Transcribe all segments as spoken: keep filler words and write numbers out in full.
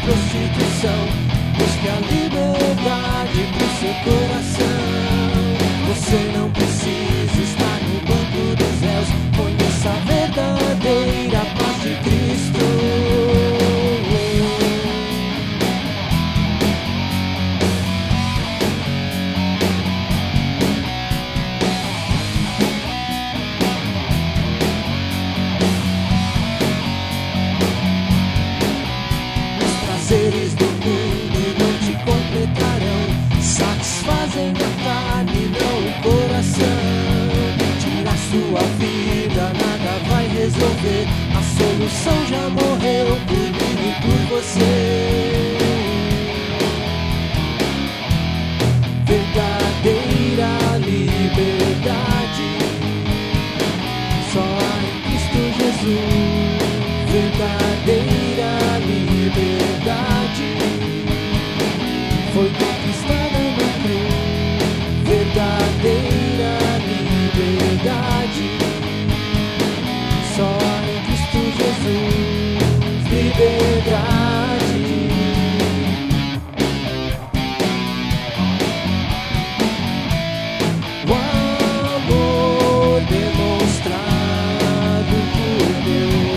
prostituição. Busque a liberdade pro seu coração. Você não precisa estar no banco dos réus. Conheça a verdadeira paz de Cristo. Prazeres do mundo não te completarão, satisfazem a carne, não o coração. Tira sua vida, nada vai resolver. A solução já morreu por mim e por você. Verdadeira liberdade só há em Cristo Jesus. Verdadeira liberdade foi conquistada na cruz. Verdadeira liberdade só há em Cristo Jesus. Liberdade. O amor demonstrado por Deus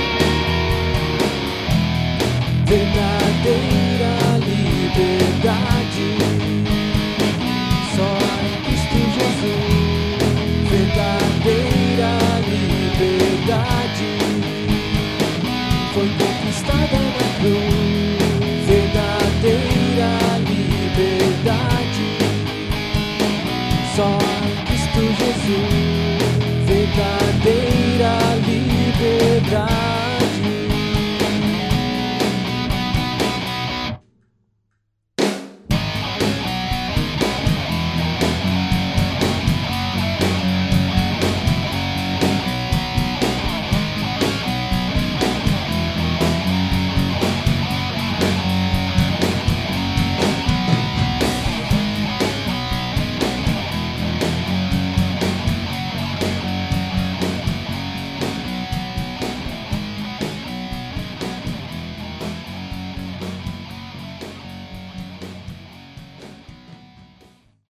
verdadeira liberdade